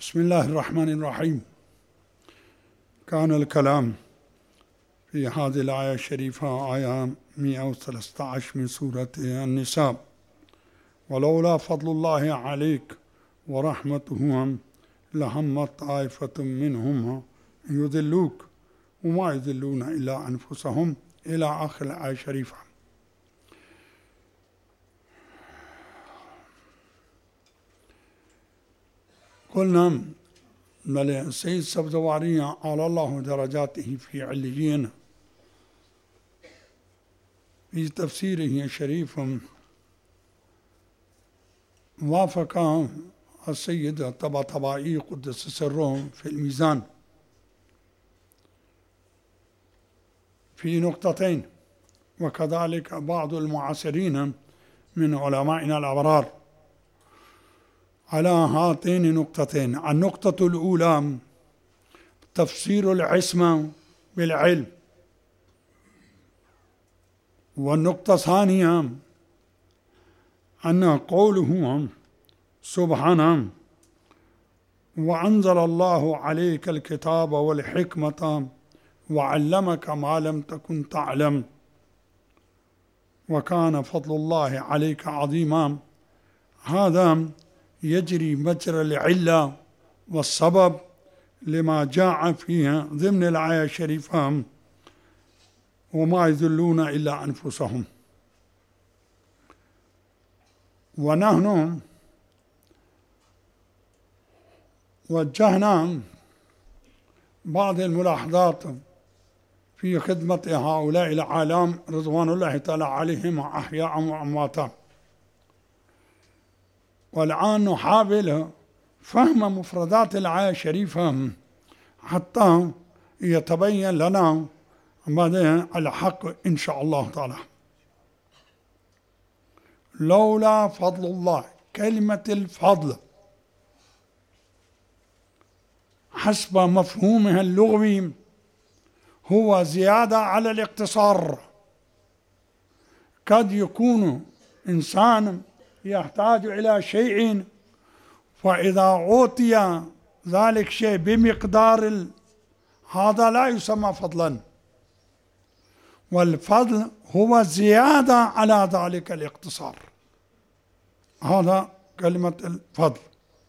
بسم الله الرحمن الرحيم. كان الكلام في هذه الآية الشريفة آية 113 من سورة النساء: ولولا فضل الله عليك ورحمته لهمت طائفة منهم يذلوك وما يذلون إلا أنفسهم، إلى آخر الآية الشريفة. قلنا بل السيد السبزواري على الله درجاته في عليين في تفسيره الشريف وافق السيد الطباطبائي قدس سره في الميزان في نقطتين، وكذلك بعض المعاصرين من علمائنا الأبرار على هاتين النقطتين. النقطة الأولى تفسير العصمة بالعلم، والنقطة الثانية أن قوله سبحانه: وأنزل الله عليك الكتاب والحكمة وعلمك ما لم تكن تعلم وكان فضل الله عليك عظيما. هذا يجري مجرى العلة والسبب لما جاء فيها ضمن الآية الشريفة: وما يذلون إلا أنفسهم. ونحن وجهنا بعض الملاحظات في خدمة هؤلاء العالم رضوان الله تعالى عليهم أحياء وأمواتا، والآن نحاول فهم مفردات الآية الشريفة حتى يتبين لنا ماذا الحق إن شاء الله تعالى. لولا فضل الله، كلمة الفضل حسب مفهومها اللغوي هو زيادة على الاقتصار. قد يكون إنسان يحتاج إلى شيء، فإذا أعطي ذلك شيء بمقدار هذا لا يسمى فضلا، والفضل هو زيادة على ذلك الاقتصار. هذا كلمة الفضل.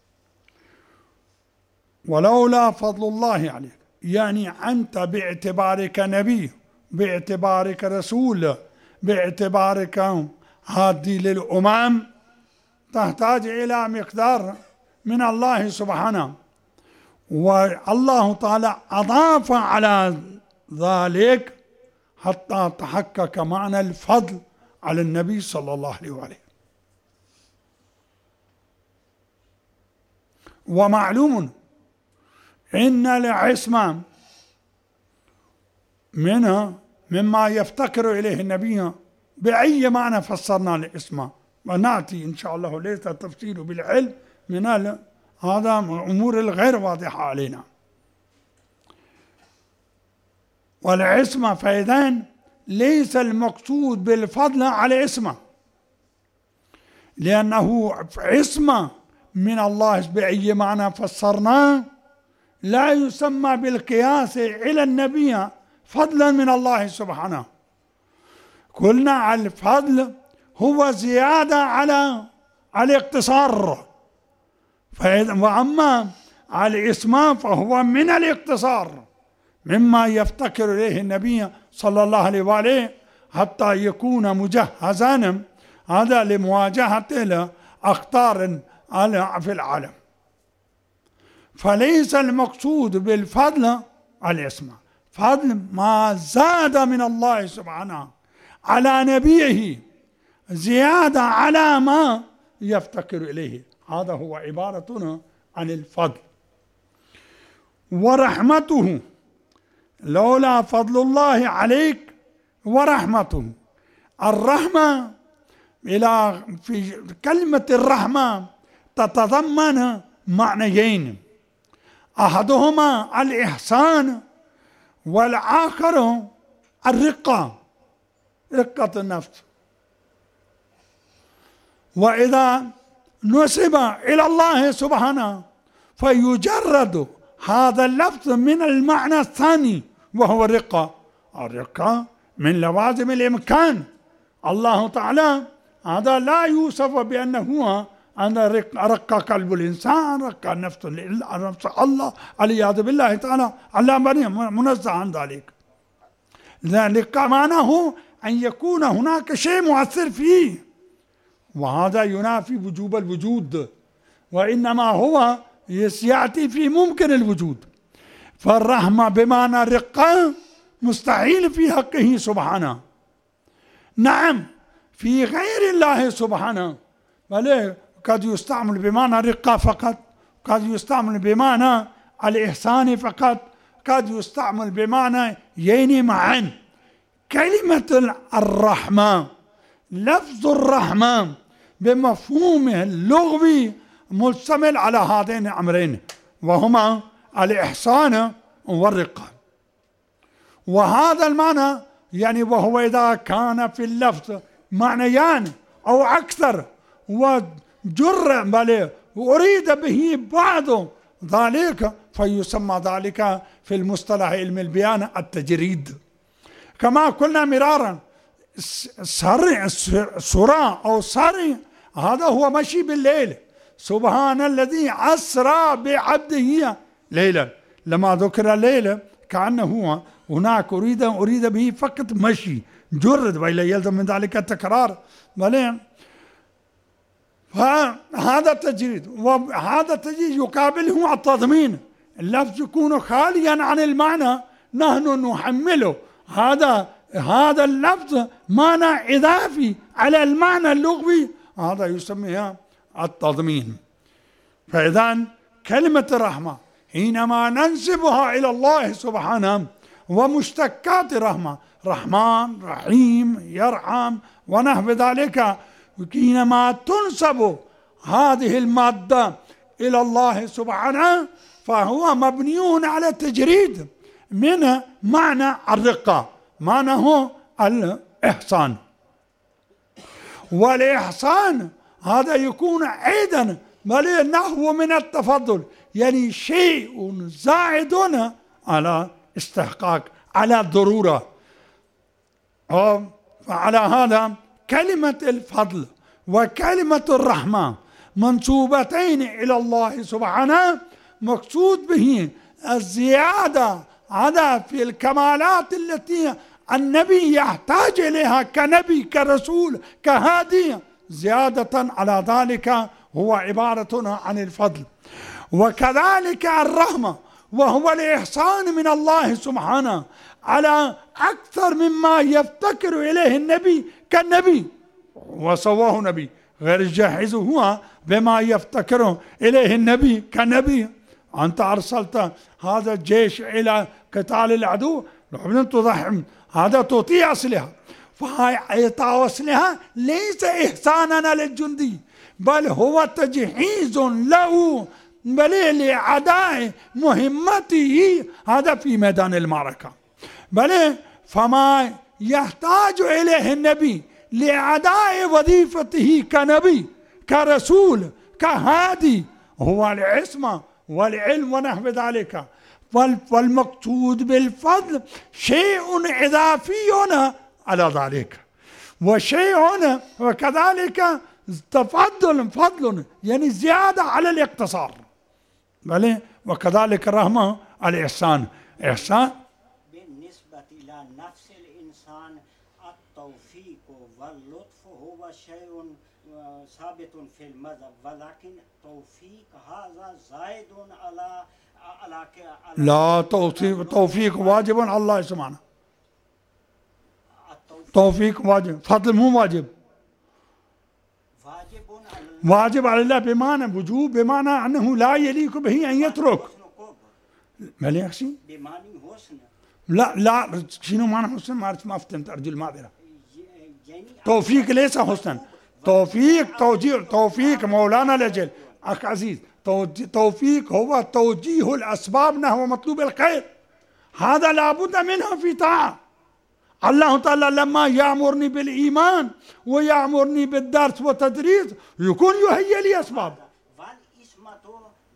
ولولا فضل الله عليك، يعني أنت باعتبارك نبي، باعتبارك رسول، باعتبارك هادي للأمم، تحتاج إلى مقدار من الله سبحانه، والله تعالى أضاف على ذلك حتى تحقق معنى الفضل على النبي صلى الله عليه وآله. ومعلوم إن العصمة منها مما يفتقر إليه النبي بأي معنى فسرنا العصمة، ونأتي إن شاء الله ليس التفسير بالعلم من هذا أمور الغير واضحة علينا. والعصمة فإذن ليس المقصود بالفضل على العصمة، لأنه عصمة من الله بأي معنى فسرناه لا يسمى بالقياس إلى النبي فضلا من الله سبحانه. قلنا الفضل هو زيادة على الاقتصار، وأما العصمة فهو من الاقتصار مما يفتقر إليه النبي صلى الله عليه وآله حتى يكون مجهزا هذا لمواجهة الأخطار في العالم. فليس المقصود بالفضل العصمة، فضل ما زاد من الله سبحانه على نبيه زيادة على ما يفتقر إليه، هذا هو عبارتنا عن الفضل. ورحمته، لولا فضل الله عليك ورحمته. الرحمة في كلمة الرحمة تتضمن معنيين: أحدهما الإحسان، والآخر الرقة، رقة النفس. وإذا نسب إلى الله سبحانه فيجرد هذا اللفظ من المعنى الثاني وهو الرقة. الرقة من لوازم الإمكان. الله تعالى هذا لا يوصف بأنه هو أنا رق قلب الإنسان، رق نفس الله، والعياذ بالله تعالى، الله منزه عن ذلك. ذلك معناه أن يكون هناك شيء مؤثر فيه، وهذا ينافي وجوب الوجود، وإنما هو يأتي في ممكن الوجود. فالرحمة بمعنى الرقة مستحيل في حقه سبحانه. نعم في غير الله سبحانه بل قد يستعمل بمعنى الرقة فقط، قد يستعمل بمعنى الإحسان فقط، قد يستعمل بمعنى يين معا. كلمة الرحمة، لفظ الرحمة بمفهومه اللغوي مشتمل على هذين الأمرين وهما الإحسان والرقة. وهذا المعنى يعني وهو إذا كان في اللفظ معنيان أو أكثر وجر بل وأريد به بعض ذلك فيسمى ذلك في المصطلح علم البيان التجريد. كما قلنا مرارا سرى أو سري هذا هو مشي بالليل. سبحان الذي أسرى بعبده ليلا، لما ذكر الليل كأنه هو هناك أريد به فقط مشي جرد، وإلا يلزم من ذلك التكرار. فهذا التجريد، وهذا التجريد يقابله التضمين. اللفظ يكون خاليا عن المعنى، نحن نحمله هذا اللفظ معنى إضافي على المعنى اللغوي، هذا يسميها التضمين. فإذا كلمة الرحمة حينما ننسبها إلى الله سبحانه ومشتقات الرحمة، رحمن، رحيم، يرحم ونحو ذلك، حينما تنسب هذه المادة إلى الله سبحانه فهو مبني على التجريد من معنى الرقة، معناه الإحسان. والإحسان هذا يكون أيضا بل نحو من التفضل، يعني شيء زائد على استحقاق، على ضرورة. فعلى هذا كلمة الفضل وكلمة الرحمة منسوبتين إلى الله سبحانه مقصود به الزيادة على في الكمالات التي النبي يحتاج إليها كنبي كرسول كهادي، زيادة على ذلك هو عبارة عن الفضل. وكذلك الرحمة وهو الإحسان من الله سبحانه على أكثر مما يفتكر إليه النبي كالنبي، وسواه نبي غير جاهز هو بما يفتكر إليه النبي كنبي. أنت أرسلت هذا الجيش إلى قتال العدو، لابد تضحي هذا تعطيه أسلحة، فإعطاء أسلحة ليس إحسانا للجندي بل هو تجهيز له بل لأداء مهمته هذا في ميدان المعركة. بل فما يحتاج إليه النبي لأداء وظيفته كنبي كرسول كهادي هو العصمة والعلم ونحو ذلك. والمقصود بالفضل شيء إضافي على ذلك، وشيء وكذلك فضل يعني زيادة على الاقتصار. بل وكذلك الرحمة الإحسان. إحسان بالنسبة إلى نفس الإنسان التوفيق واللطف هو شيء ثابت في المذهب، ولكن توفيق هذا زائد على لا توفيق واجب على الله سبحانه. توفيق واجب، فضل مو واجب. واجب على الله بمعنى وجوب، بمعنى أنه لا يليق به أن يترك. ما لي أخشي؟ لا شنو معنى حسن؟ ما فهمت، أرجو المعذرة. توفيق ليس حسنا، توفيق مولانا الأجل أخ عزيز، توفيق هو توجيه الأسباب نحو مطلوب الخير، هذا لابد منه في طاعة. الله تعالى لما يأمرني بالإيمان ويأمرني بالدرس والتدريس يكون يهيئ لي أسباب.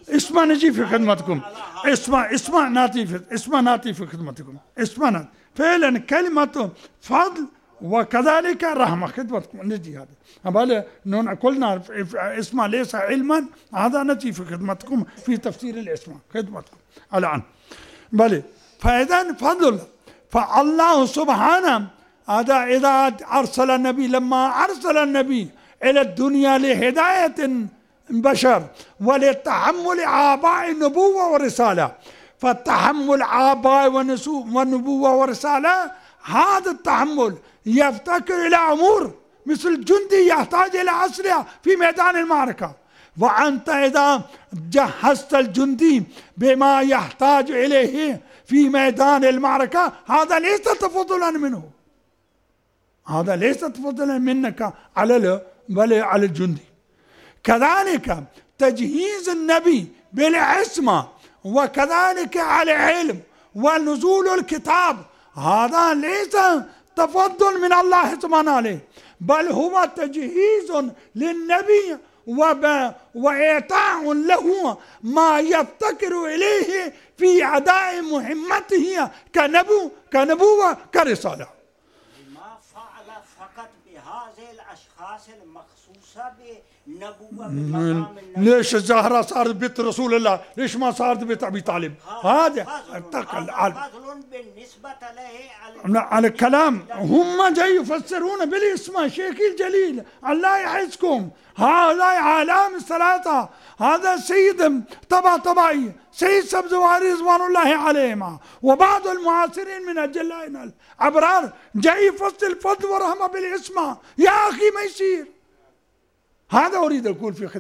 اسمع نجي في خدمتكم، اسمع ناتي في خدمتكم، اسمع ناتي فعلا كلمة فضل وكذلك رحمة خدمتكم نجي هذا أبالي نون قلنا اسمع ليس علما، هذا نجي في خدمتكم في تفسير الاسماء خدمتكم الآن بلي. فإذا فضل فالله سبحانه هذا إذا أرسل النبي، لما أرسل النبي إلى الدنيا لهداية البشر ولتحمل آباء النبوة والرسالة، فالتحمل آباء والنبوة والرسالة هذا التحمل يفتقر إلى أمور مثل جندي يحتاج إلى أسلحة في ميدان المعركة، وأنت إذا جهزت الجندي بما يحتاج إليه في ميدان المعركة هذا ليس تفضلا منه، هذا ليس تفضلا منك على الجندي. كذلك تجهيز النبي بالعصمة وكذلك على العلم ونزول الكتاب هذا ليس تفضل من الله سبحانه عليه، بل هو تجهيز للنبي وإعطاء له ما يفتقر إليه في أداء مهمته كنبوة كرسالة. ما فعل فقط بهذه الأشخاص المخصوصة بنبوة بمقام النبي. ليش الزهرة صارت بنت رسول الله؟ ليش ما صارت بنت أبي طالب؟ هذا فضل بالنسبة له على الكلام. هم جاي يفسرون بالاسم شيخ الجليل الله يحفظكم، هؤلاء علام الثلاثة، هذا سيد طبعي سيد سبزواري رضوان الله عليهما وبعض المعاصرين من الجلائن الأبرار جاي يفسر الفضل والرحمة بالاسم. يا أخي ما يصير. هذا أريد أقول في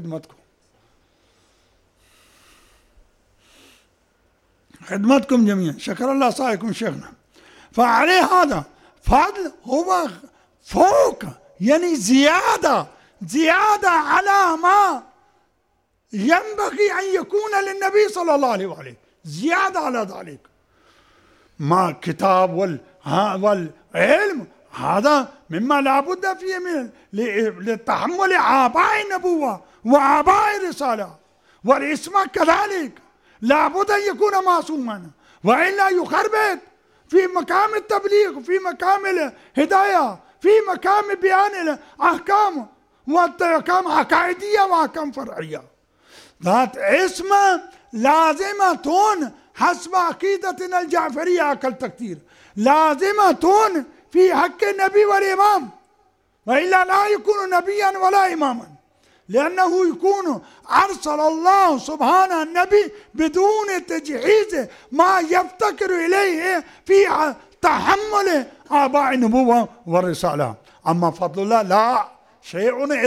خدمتكم جميعا. شكر الله صاحبكم شيخنا. فعليه هذا فضل هو فوق يعني زيادة على ما ينبغي أن يكون للنبي صلى الله عليه وآله، زيادة على ذلك ما كتاب والعلم هذا مما لا بد فيه من لتحمل آباء النبوة وآباء الرسالة، والاسم كذلك لا بد أن يكون معصوما وإلا يخربط في مقام التبليغ، في مقام الهداية، في مقام بيان الأحكام والأحكام عقائدية وأحكام فرعية. ذات اسم لازمة حسب عقيدتنا الجعفرية أقل تكثير، لازمة في حق النبي والإمام، وإلا لا يكون نبيا ولا إماما، لأنه يكون أرسل الله سبحانه النبي بدون تجهيز ما يفتقر إليه في تحمل آباء النبوة والرسالة. أما فضل الله لا، شيء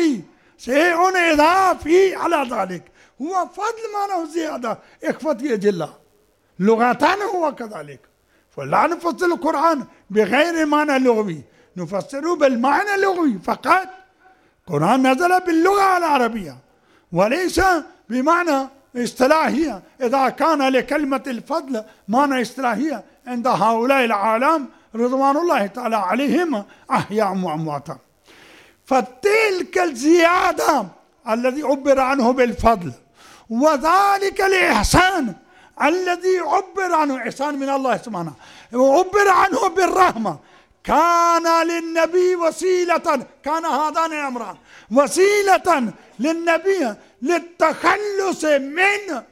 إضافي على ذلك، هو فضل معناه زيادة إخوتي أجلاء، لغتان هو كذلك. فلا نفسر القرآن بغير معنى لغوي، نفسره بالمعنى اللغوي فقط. القرآن نزل باللغة العربية وليس بمعنى اصطلاحية. إذا كان لكلمة الفضل معنى اصطلاحية عند هؤلاء العالم رضوان الله تعالى عليهم أحياء وأمواتا، فتلك الزيادة الذي عبر عنه بالفضل وذلك الإحسان الذي عبر عنه إحسان من الله سبحانه وعبر عنه بالرحمة، كان للنبي وسيلة، كان هذان الأمران وسيلة للنبي للتخلص من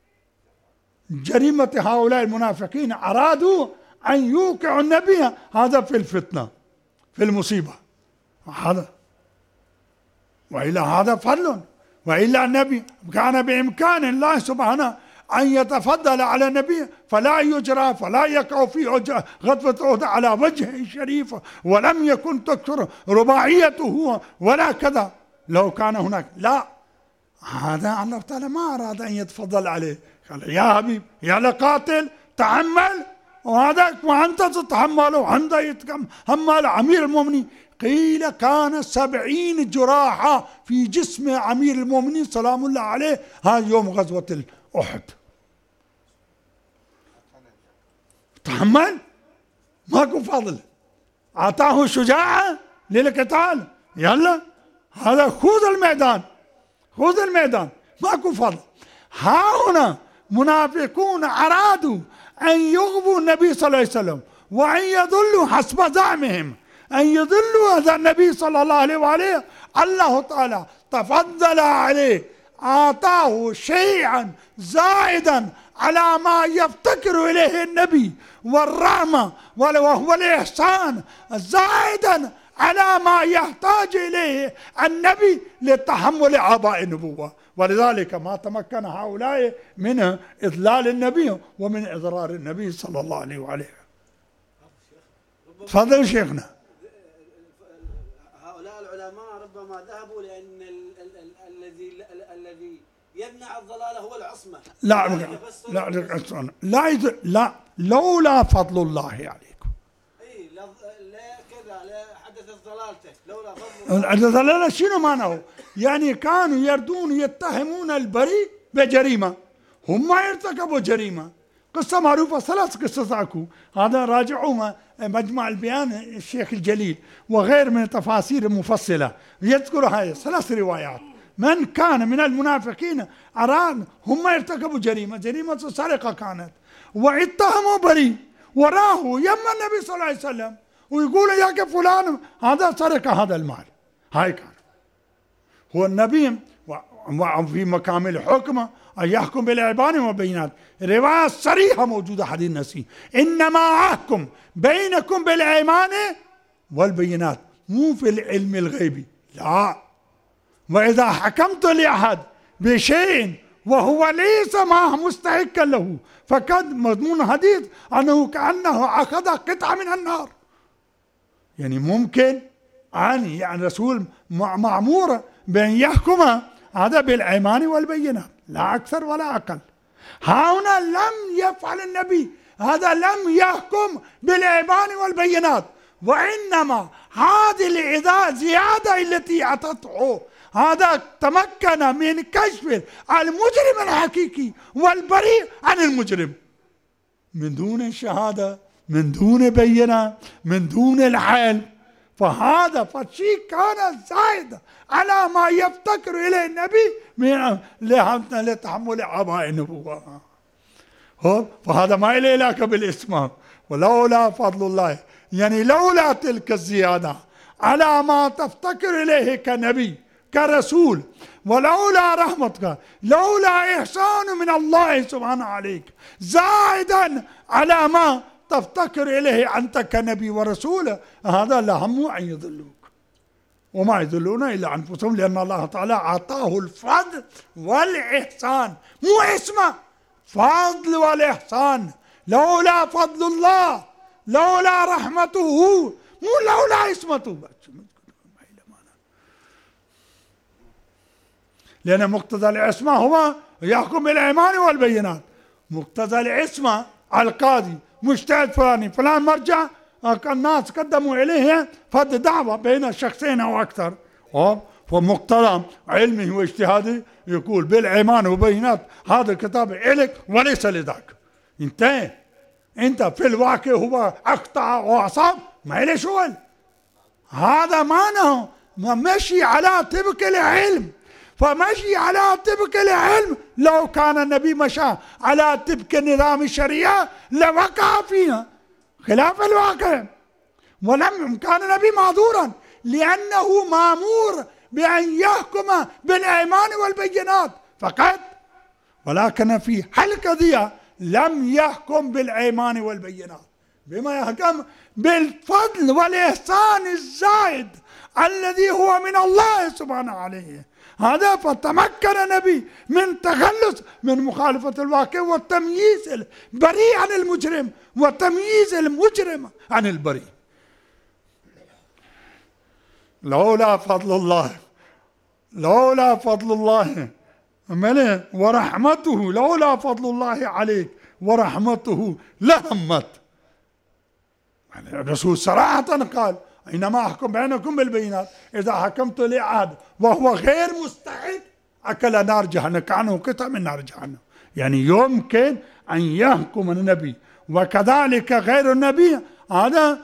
جريمة هؤلاء المنافقين. أرادوا أن يوقعوا النبي هذا في الفتنة في المصيبة هذا، وإلا هذا فضل، وإلا النبي كان بإمكان الله سبحانه أن يتفضل على النبي فلا يجرى فلا يقع في غزوة أحد على وجه شريف، ولم يكن تكثر رباعيته ولا كذا لو كان هناك. لا، هذا الله تعالى ما أراد أن يتفضل عليه، قال يا حبيب يا لقاتل تحمل، وهذا وأنت تتحمل وأنت يتحمل أمير المؤمنين. قيل كان 70 جراحة في جسم أمير المؤمنين سلام الله عليه هذا يوم غزوة أحد. تحمل ماكو فضل، أعطاه شجاعة للقتال، يلا هذا خذ الميدان ماكو فضل. هنا منافقون أرادوا أن يغبوا النبي صلى الله عليه وسلم وأن يضلوا حسب زعمهم، أن يضلوا هذا النبي صلى الله عليه وآله. الله تعالى تفضل عليه، أعطاه شيئا زائدا على ما يفتكر إليه النبي، والرحمة وهو الإحسان زائدا على ما يحتاج إليه النبي لتحمل أعباء النبوة. ولذلك ما تمكن هؤلاء من إضلال النبي ومن إضرار النبي صلى الله عليه وآله. تفضل شيخنا. هؤلاء العلماء ربما ذهبوا لأن الذي يمنع الضلالة هو العصمة. لا لولا فضل الله عليكم. اي لا كذا لا حدثت ضلالته لولا فضل الله. الضلالة شنو معناه؟ يعني كانوا يردون يتهمون البريء بجريمة، هم ارتكبوا جريمة. قصة معروفة، 3 قصص اكو، هذا راجعوا مجمع البيان الشيخ الجليل وغير من التفاسير المفصلة، يذكر هاي 3 روايات. من كان من المنافقين أراد، هم ارتكبوا جريمة سرقة كانت، واتهموا بريء وراه يما النبي صلى الله عليه وسلم ويقول يا فلان هذا سرق هذا المال. هاي كان هو النبي في مقام الحكم أن يحكم بالإعلان والبينات. رواية صريحة موجودة حديث النسي، إنما أحكم بينكم بالإيمان والبينات، مو في العلم الغيبي، لا. وإذا حكمت لأحد بشيء وهو ليس معه مستحقا له فقد مضمون حديث أنه كأنه أخذ قطعة من النار. يعني ممكن يعني الرسول مأمور بأن يحكم هذا بالأيمان والبينات، لا أكثر ولا أقل. هنا لم يفعل النبي هذا، لم يحكم بالأيمان والبينات، وإنما هذه الزيادة التي أعطته هذا تمكن من كشف المجرم الحقيقي والبريء عن المجرم من دون شهادة، من دون بينة، من دون الحل. فهذا فالشيء كان زائد على ما يفتكر إليه النبي من لتحمل أعباء النبوة. فهذا ما إليه علاقة بالإسلام. ولولا فضل الله، يعني لولا تلك الزيادة على ما تفتكر إليه كنبي كرسول، ولولا رحمتك، لولا إحسان من الله سبحانه عليك زائدا على ما تفتكر إليه أنت كنبي ورسول، هذا لهم أن يضلوك، وما يضلون إلا أنفسهم، لأن الله تعالى أعطاه الفضل والإحسان، مو اسمه فضل والإحسان. لولا فضل الله، لولا رحمته، مو لولا اسمته، لأن مقتضى العصمة هو يحكم بالأيمان والبينات. مقتضى العصمة القاضي مجتهد فلان مرجع، الناس قدموا إليه فد دعوة بين شخصين أو أكثر، فمقتضى علمه واجتهاده يقول بالأيمان والبينات هذا الكتاب إليك وليس لذاك. انتهى. أنت في الواقع هو أخطأ وأصاب، ما إليه شغل. هذا معناه مشي على طبق العلم. فمشي على طبق العلم، لو كان النبي مشى على طبق نظام الشريعة لوقع فيها خلاف الواقع، ولم كان النبي معذورا لأنه مأمور بأن يحكم بالأيمان والبينات فقط. ولكن في القضية لم يحكم بالأيمان والبينات، بما يحكم بالفضل والإحسان الزائد الذي هو من الله سبحانه عليه. هذا فتمكن النبي من تخلص من مخالفة الواقع والتمييز البريء عن المجرم وتمييز المجرم عن البريء. لولا فضل الله، لولا فضل الله ورحمته، لولا فضل الله عليك ورحمته لهمت. الرسول صراحة قال إنما أحكم بينكم بالبينات، إذا حكمت لأحد وهو غير مستحق أكل نار جهنم، كأنه قطع من نار جهنم. يعني يمكن أن يحكم النبي وكذلك غير النبي، هذا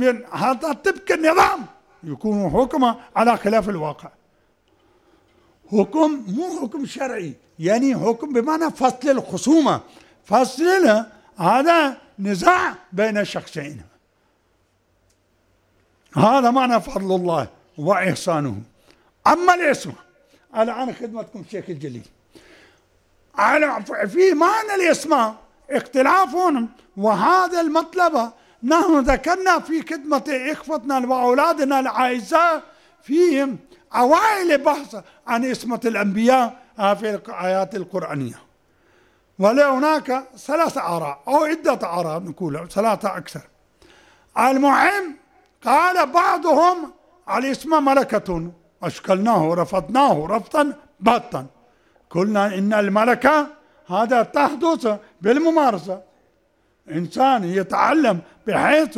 طبق النظام يكون حكمه على خلاف الواقع. حكم مو حكم شرعي، يعني حكم بمعنى فصل الخصومة، فصل هذا نزاع بين شخصين. هذا معنى فضل الله وإحسانه. أما العصمة، الآن خدمتكم الشيخ الجليل، في معنى العصمة اختلاف، وهذا المطلب نحن ذكرنا في خدمة إخوتنا وأولادنا الأعزاء فيهم أوائل بحث عن عصمة الأنبياء في الآيات القرآنية. ولهناك 3 آراء أو عدة آراء، نقول 3 أكثر. المهم قال بعضهم العصمة ملكة أشكلناه رفضناه رفضا باتا. قلنا إن الملكة هذا تحدث بالممارسة، إنسان يتعلم بحيث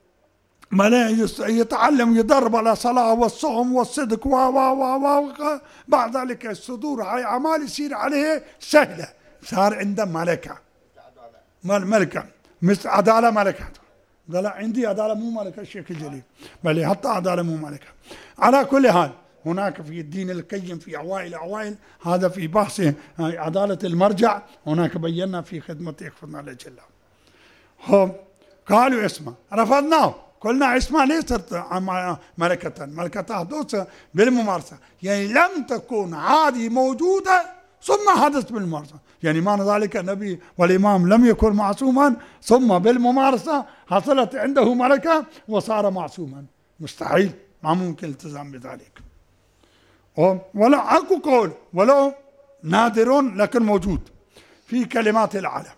يتعلم يدرب على الصلاة والصوم والصدق بعد ذلك الصدور هاي أعمال يصير عليه سهلة، صار عنده ملكة. ملكة مثل عدالة ملكة. لا عندي عدالة مو ملكة الشيخ الجليل، بل حتى عدالة مو ملكة. على كل حال هناك في الدين القيم في أوائل هذا في بحث عدالة المرجع، هناك بينا في خدمة إخوتنا الأجلاء. هم قالوا اسمه رفضناه، قلنا اسمه ليست ملكة تحدث بالممارسة، يعني لم تكن هذه موجودة ثم حدث بالممارسة، يعني معنى ذلك النبي والإمام لم يكن معصوما ثم بالممارسة حصلت عنده ملكة وصار معصوما، مستحيل، ما ممكن الالتزام بذلك. ولا أكو قول ولو نادر لكن موجود في كلمات العالم.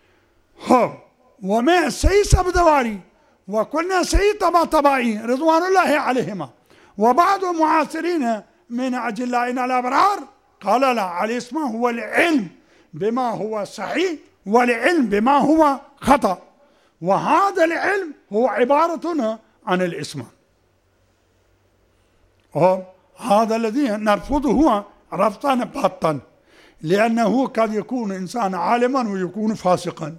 ومع السيد سبدواري وكنا سيد طباطبائي رضوان الله عليهما وبعض المعاصرين من أجلائنا الأبرار قال لا، العصمة هو العلم بما هو صحيح والعلم بما هو خطأ، وهذا العلم هو عبارة عن العصمة. هذا الذي نرفضه هو رفضا باتا، لأنه قد يكون إنسان عالما ويكون فاسقا.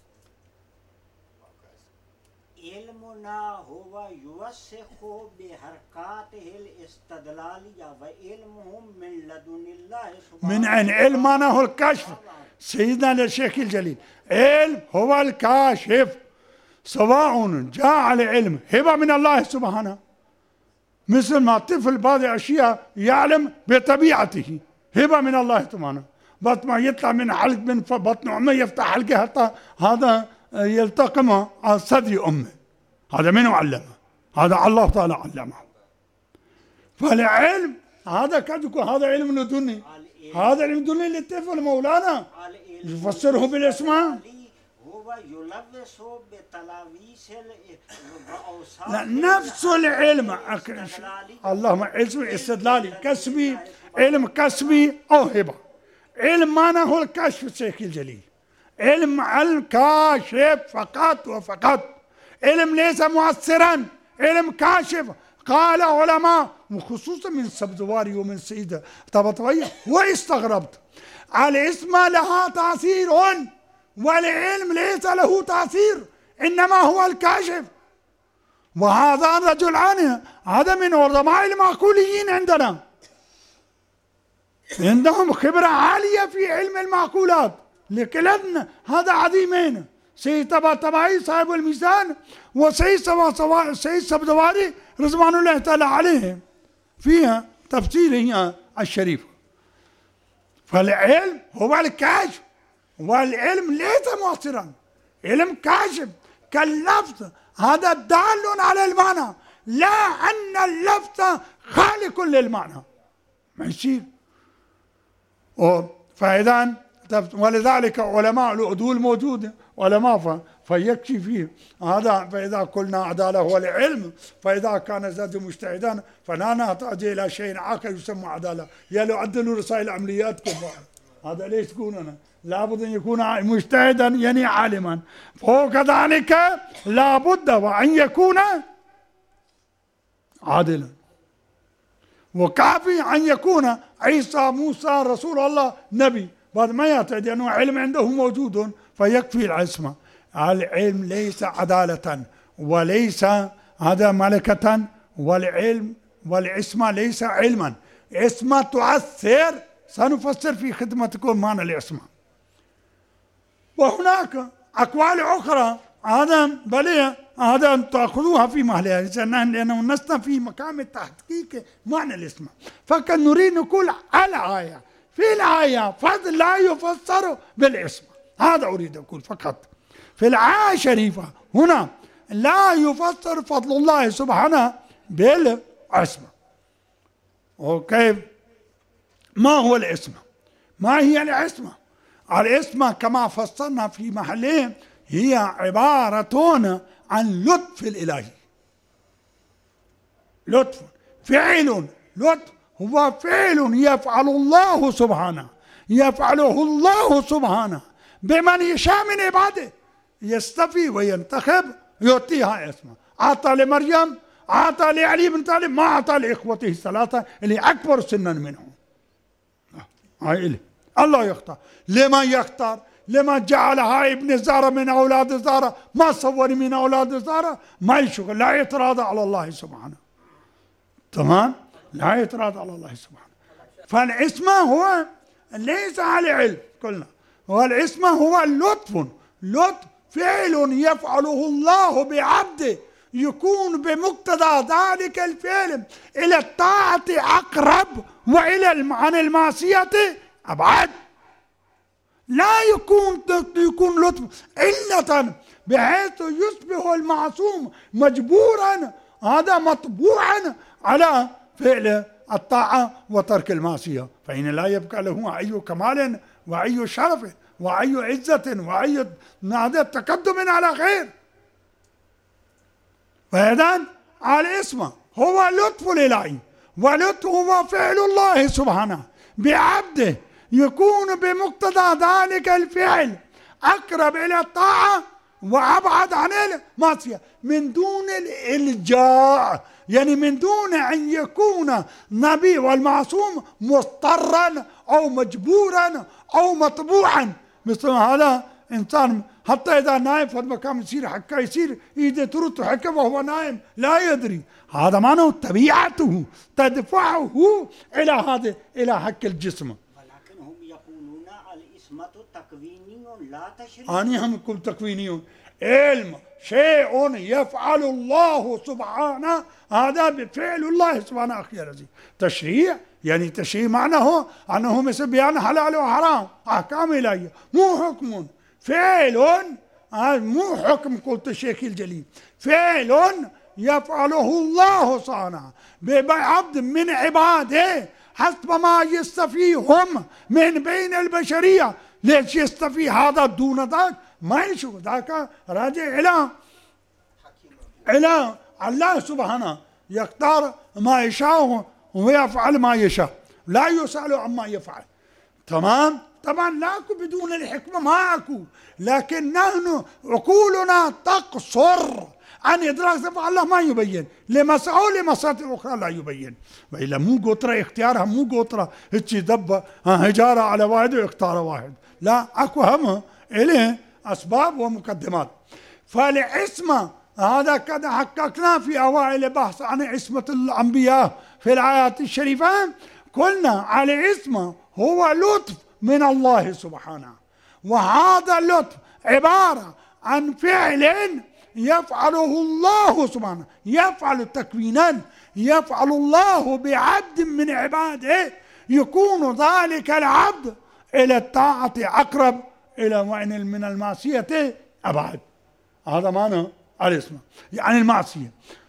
علمنا هو يوثق بحركاته الاستدلالية وعلمهم من لدن الله سبحانه. من عن علمنا هو الكشف سيدنا الشيخ الجليل، علم هو الكاشف، سواء جاء العلم هبة من الله سبحانه، مثل ما الطفل بعض الأشياء يعلم بطبيعته هبة من الله سبحانه، بس ما يطلع من حلق من بطن أمه يفتح حلقه حتى هذا يلتقم على صدر أمه، هذا من علمه؟ هذا الله تعالى علمه. فالعلم هذا قد يكون هذا علم لدني، هذا علم لدني للطفل مولانا يفسره بالاسماء. هو يلبس بتلاميذ لا نفس العلم اللهم علم استدلالي كسبي، علم كسبي أو هبة. علم معنى هو الكشف الشيخ الجليل، علم الكاشف فقط وفقط، علم ليس مؤثرا، علم كاشف. قال علماء وخصوصا من السبزواري ومن سيدة طباطبائي واستغربت، العصمة لها تأثير والعلم ليس له تأثير، إنما هو الكاشف. وهذا رجلان هذا من علماء المعقوليين عندنا، عندهم خبرة عالية في علم المعقولات، لكن هذا عظيمين، سيد طباطبائي صاحب الميزان وسيد سبزواري رضوان الله تعالى عليهم فيها تفسيره الشريف. فالعلم هو الكاشف، والعلم ليس مؤثرا، علم كاشف كاللفظ، هذا دال على المعنى، لا أن اللفظ خالق للمعنى، ما يصير. فإذا ولذلك علماء العدول موجودة، علماء فيكفي فيه هذا. فإذا قلنا عدالة هو العلم، فإذا كان زاد مجتهدا فلا نحتاج إلى شيء آخر يسمى عدالة، يعدلوا رسائل عمليات كبار، هذا ليش يكون لابد أن يكون مجتهدا يعني عالما، فوق ذلك لابد وأن يكون عادلا، وكافي أن يكون عيسى موسى رسول الله نبي، بعد ما يعتقد أنه علم عنده موجود فيكفي العصمة. العلم ليس عدالة وليس هذا ملكة، والعلم والعصمة ليس علما، اسمه تؤثر، سنفسر في خدمتكم معنى الاسم. وهناك أقوال أخرى هذا تأخذوها في محلها، لأنه لسنا في مقام التحقيق معنى الاسم، فكان نريد نقول الآية في الآية فضل لا يفسر بالاسم، هذا أريد أقول فقط. في الآية الشريفة هنا لا يفسر فضل الله سبحانه بالاسم. وكيف؟ ما هو الاسم؟ ما هي الاسم؟ الاسم كما فسرنا في محله هي عبارة عن لطف الإلهي. لطف، فعل، لطف هو فعل يفعل الله سبحانه، يفعله الله سبحانه بمن يشاء من عباده، يستفي وينتخب يعطيها اسمه. أعطى لمريم، أعطى لعلي بن طالب، ما أعطى لإخوته الثلاثة اللي أكبر سنا منهم. الله يختار. لما يختار؟ لما جعلها ابن زارة من أولاد زارة، ما صور من أولاد زارة، ما يشغل، لا اعتراض على الله سبحانه. تمام؟ لا اعتراض على الله سبحانه. فالاسم هو ليس على علم قلنا، والاسم هو اللطف، لطف فعل يفعله الله بعبده يكون بمقتضى ذلك الفعل إلى الطاعة أقرب وإلى عن المعصية أبعد. لا يكون لطف علة بحيث يصبح المعصوم مجبورا، هذا مطبوعا على فعل الطاعة وترك المعصية، فإن لا يبقى له أي كمال وأي شرف وأي عزة وأي تقدم على خير. فإذا الاسم هو لطف الإلهي، ولطف هو فعل الله سبحانه بعبده يكون بمقتضى ذلك الفعل أقرب إلى الطاعة وأبعد عن المعصية من دون الإلجاء، يعني من دون أن يكون نبي والمعصوم مضطرا أو مجبورا أو مطبوعا. مثل هذا إنسان حتى إذا نايم في المكان يصير حكا، يصير إذا ترد حكا وهو نايم لا يدري، هذا معناه طبيعته تدفعه إلى حك الجسم. ولكن هم يقولون الاسم تكويني لا تشريعي. أنا هم يقول تكويني، علم شيء يفعل الله سبحانه، هذا بفعل الله سبحانه. أخي العزيز، تشريع يعني تشريع معناه أنه مثل بيان حلال وحرام، أحكام إلهية، مو حكم، فعل، مو حكم قلت الشيخ الجليل، فعل يفعله الله سبحانه بعبد من عباده حسب ما يستفيهم من بين البشرية. ليش يستفي هذا دون ذاك؟ ما يشوف ذاك راجع إلى الله سبحانه، يختار ما يشاء ويفعل ما يشاء، لا يسأل عما يفعل. تمام؟ طبعا لاكو بدون الحكمة ما أكو، لكن نحن عقولنا تقصر عن إدراك صفة الله، ما يبين لمسائل أخرى لا يبين. وإلا مو قطرة اختيارها، مو قطرة هيك دب هجارة على واحد واختار واحد، لا، أكو هم إليه أسباب ومقدمات. فالعصمة هذا قد حققنا في أوائل بحث عن عصمة الأنبياء في الآيات الشريفة، قلنا على العصمة هو لطف من الله سبحانه، وهذا اللطف عبارة عن فعل يفعله الله سبحانه، يفعل تكوينا، يفعل الله بعبد من عباده يكون ذلك العبد إلى الطاعة أقرب، إلى من المعصية أبعد. هذا معنى الاسم يعني المعصية.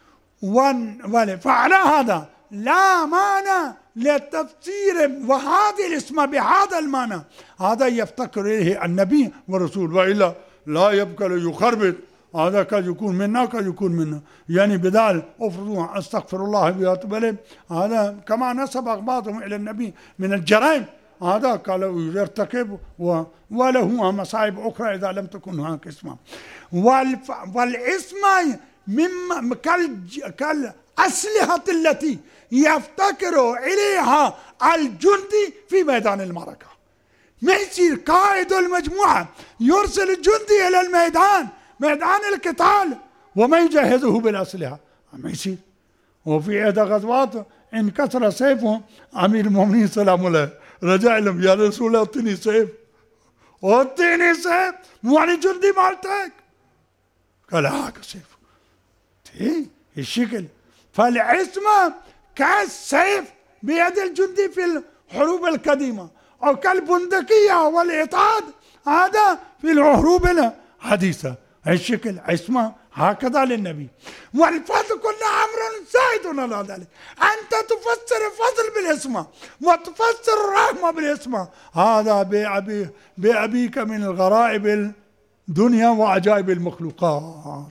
فعلى هذا لا معنى للتفسير وهذه الاسم بهذا المعنى، هذا يفتكر إليه النبي والرسول، وإلا لا يبقى يخربط. هذا قد يكون منا قد يكون منا، يعني بدال أفرضوا أستغفر الله وأتوب إليه، هذا كما نسب بعضهم إلى النبي من الجرائم، هذا قالوا يرتكب وله مصائب أخرى إذا لم تكن هناك اسم. والاسم مما كالأسلحة التي يفتكر إليها الجندي في ميدان المعركة. ما يصير قائد المجموعة يرسل الجندي إلى الميدان، ميدان القتال، وما يجهزه بالأسلحة، ما يصير. وفي إحدى غزوات انكسر سيفه أمير المؤمنين سلام الله رجع لهم يا رسول الله اعطيني سيف، اعطيني سيف، مو يعني جندي مالتك؟ قال هاك سيف. الشكل. فالعصمة كالسيف بيد الجندي في الحروب القديمة، أو كالبندقية والإطعاد هذا في الحروب الحديثة. الشكل عصمة هكذا للنبي. والفضل كله أمر زائد على ذلك. أنت تفسر الفضل بالعصمة وتفسر الرحمة بالعصمة، هذا بأبيك من الغرائب الدنيا وعجائب المخلوقات.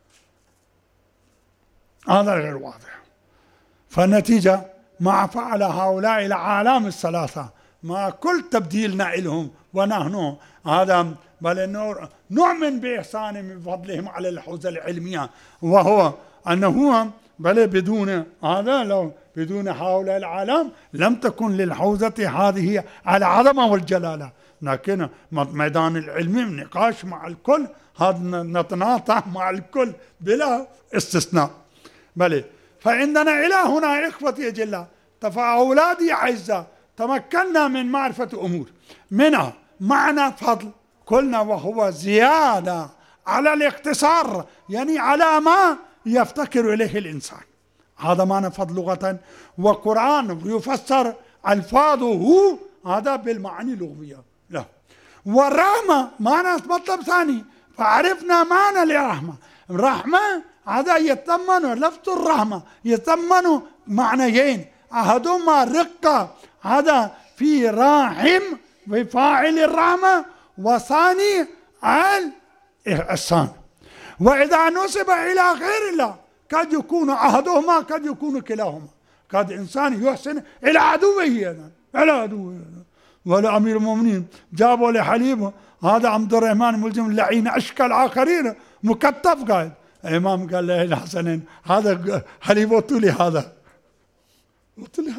هذا غير واضح. فالنتيجة ما فعل هؤلاء العالم الثلاثة مع كل تبديلنا لهم ونحن هذا بل نؤمن بإحسانهم بفضلهم على الحوزة العلمية، وهو أنه بل بدون هذا لو بدون هؤلاء العالم لم تكن للحوزة هذه العظمة والجلالة. لكن ميدان العلم نقاش مع الكل، هذا نتناطح مع الكل بلا استثناء. بل فعندنا إلى هنا إخوتي جل فأولادي أعزاء تمكنا من معرفة أمور، منها معنى فضل قلنا وهو زيادة على الاقتصار، يعني على ما يفتكر إليه الإنسان. هذا معنى فضل لغة، وقرآن يفسر ألفاظه هذا بالمعاني اللغوية لا. والرحمة معنى مطلب ثاني، فعرفنا معنى الرحمة. الرحمة هذا يتضمن لفظ الرحمة يتضمن معنيين، أحدهما رقة هذا في راحم بفاعل الرحمة، وثاني الإحسان. وإذا نسب إلى غير الله قد يكون أحدهما قد يكون كلاهما. قد إنسان يحسن إلى عدوه إلى عدوه. ولا أمير المؤمنين جابوا لحليب هذا عبد الرحمن ملزم اللعين أشكى الآخرين مكتف قاعد. الإمام قال له الحسنين هذا حليب وطولي هذا وطولي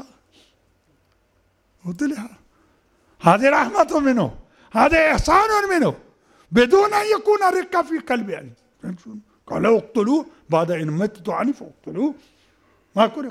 هذا هذه رحمة منه، هذا إحسان منه بدون أن يكون رقة في قلبه. يعني قال اقتلوه بعد إن متوا عني فاقتلوه. ماكو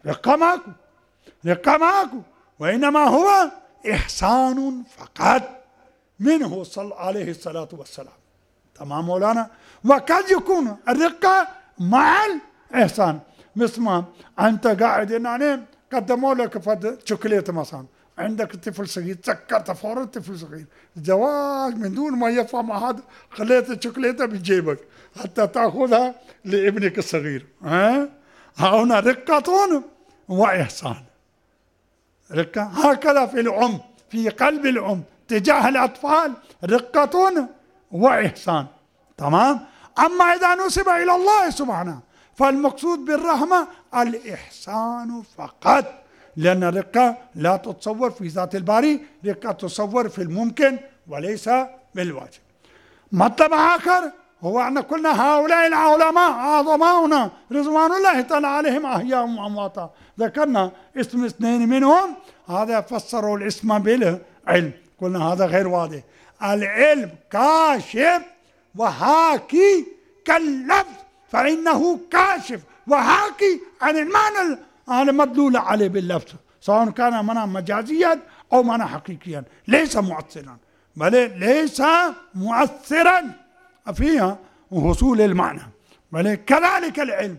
رقة ماكو وإنما هو إحسان فقط منه صلى عليه الصلاة والسلام. تمام مولانا. وقد يكون الرقة مع الإحسان، مثل ما أنت قاعد يعني قدموا لك فد شوكولاتة مثلا، عندك طفل صغير تذكرت فورا طفل صغير زواج من دون ما يفهم هذا، خليت الشوكولاتة بجيبك حتى تأخذها لابنك الصغير. هنا رقة وإحسان. رقة هكذا في الأم، في قلب الأم تجاه الأطفال رقة وإحسان. تمام. أما إذا نسب إلى الله سبحانه فالمقصود بالرحمة الإحسان فقط، لأن الرقة لا تتصور في ذات الباري، رقة تتصور في الممكن وليس بالواجب. مطلب آخر هو أن كلنا هؤلاء العلماء عظماؤنا رضوان الله تعالى عليهم أحياء وأمواتا، ذكرنا اسم اثنين منهم هذا فسروا الاسم بالعلم، قلنا هذا غير واضح. العلم كاشف وحاكي كاللفظ، فإنه كاشف وحاكي عن المعنى المدلول عليه باللفظ، سواء كان معنى مجازيا أو معنى حقيقيا، ليس مؤثرا، بل ليس مؤثرا فيها وصول المعنى. بل كذلك العلم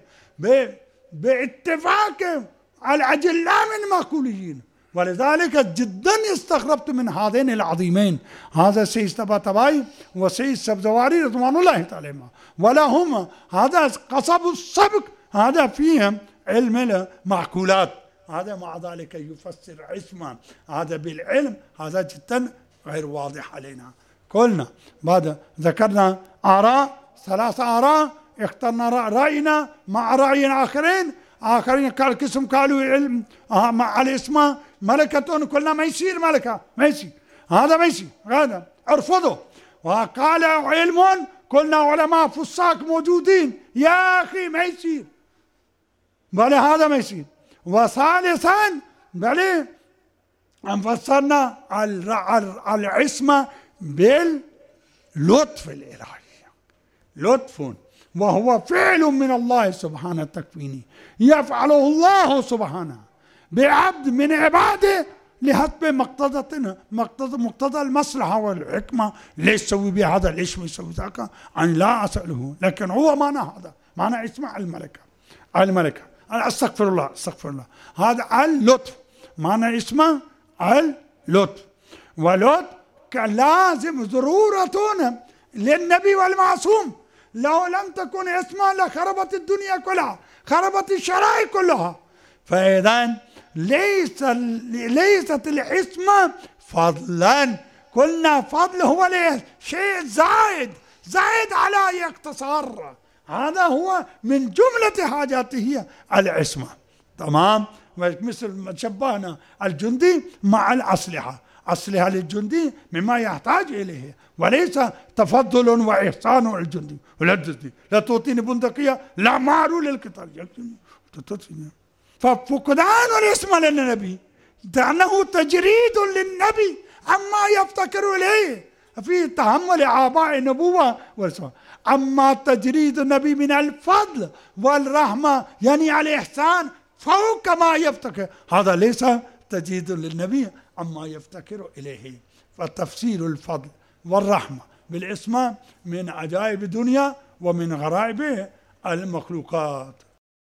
باتفاق الأجلاء من المعقولين. ولذلك جدا استغربت من هذين العظيمين، هذا سيد طباطبائي وسيد سبزواري رضوان الله تعالى، ولهم هذا قصب السبق هذا فيهم علم المعقولات، هذا مع ذلك يفسر عصمة هذا بالعلم، هذا جدا غير واضح علينا. قلنا بعد ذكرنا آراء، ثلاثة آراء، اخترنا رأينا مع رأي آخرين قال قسم قالوا علم مع الاسم ملكة، قلنا ما يصير ملكة، ما يصير، هذا ما يصير، هذا ارفضه. وقال علم، قلنا علماء فساق موجودين، يا أخي ما يصير، بل هذا ما يصير. وثالثا بل فسرنا العصمة باللطف الإلهي، لطف وهو فعل من الله سبحانه التكويني يفعله الله سبحانه بعبد من عباده لحسب مقتضى المصلحة والحكمة. ليش تسوي به هذا، ليش ما يسوي ذاك؟ أنا لا أسأله، لكن هو معنى هذا، معنى اسمع الملكة أستغفر الله هذا اللطف، معنى اسمه اللطف. ولطف كان لازم ضرورة للنبي والمعصوم، لو لم تكن اسمه لخربت الدنيا كلها، خربت الشرائع كلها. فإذا ليست العصمة فضلا، قلنا فضل هو شيء زائد على يقتصر، هذا هو من جملة حاجاته العصمة. تمام؟ مثل ما شبهنا الجندي مع أصلها للجندي مما يحتاج إليه، وليس تفضل وإحسان الجندي. لا تعطيني بندقية، لا معرو للقتال. ففقدان الاسم للنبي لأنه تجريد للنبي عما يفتكر إليه في تحمل آباء النبوة والسماء. أما تجريد النبي من الفضل والرحمة يعني الإحسان فوق ما يفتكر، هذا ليس تجريد للنبي عما يفتكر إليه. فتفسير الفضل والرحمة بالاسم من عجائب الدنيا ومن غرائب المخلوقات.